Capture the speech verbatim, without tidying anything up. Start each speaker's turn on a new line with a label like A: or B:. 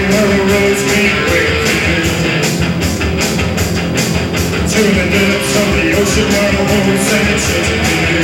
A: where the roads meet quickly. To the depths of the ocean where the whole sand sets me.